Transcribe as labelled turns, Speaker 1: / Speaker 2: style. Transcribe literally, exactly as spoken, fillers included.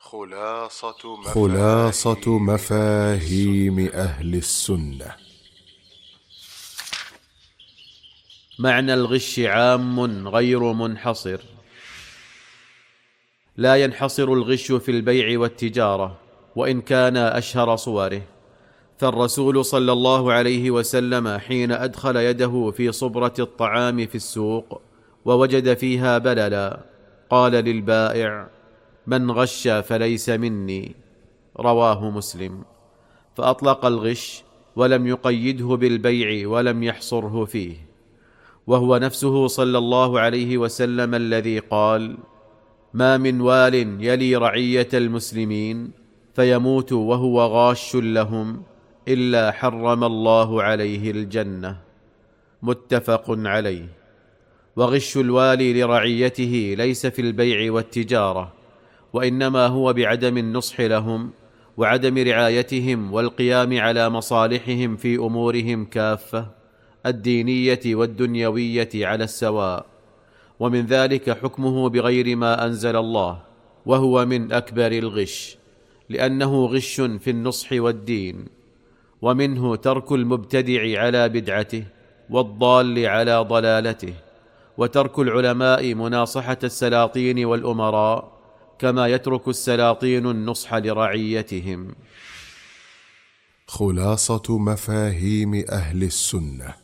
Speaker 1: خلاصة مفاهيم,
Speaker 2: خلاصة مفاهيم أهل السنة.
Speaker 3: معنى الغش عام غير منحصر. لا ينحصر الغش في البيع والتجارة وإن كان أشهر صوره، فالرسول صلى الله عليه وسلم حين أدخل يده في صبرة الطعام في السوق ووجد فيها بللا قال للبائع: من غش فليس مني، رواه مسلم. فأطلق الغش ولم يقيده بالبيع ولم يحصره فيه، وهو نفسه صلى الله عليه وسلم الذي قال: ما من وال يلي رعية المسلمين فيموت وهو غاش لهم إلا حرم الله عليه الجنة، متفق عليه. وغش الوالي لرعيته ليس في البيع والتجارة، وإنما هو بعدم النصح لهم وعدم رعايتهم والقيام على مصالحهم في أمورهم كافة الدينية والدنيوية على السواء، ومن ذلك حكمه بغير ما أنزل الله، وهو من أكبر الغش، لأنه غش في النصح والدين. ومنه ترك المبتدع على بدعته والضال على ضلالته، وترك العلماء مناصحة السلاطين والأمراء كما يترك السلاطين النصح لرعيتهم.
Speaker 2: خلاصة مفاهيم أهل السنة.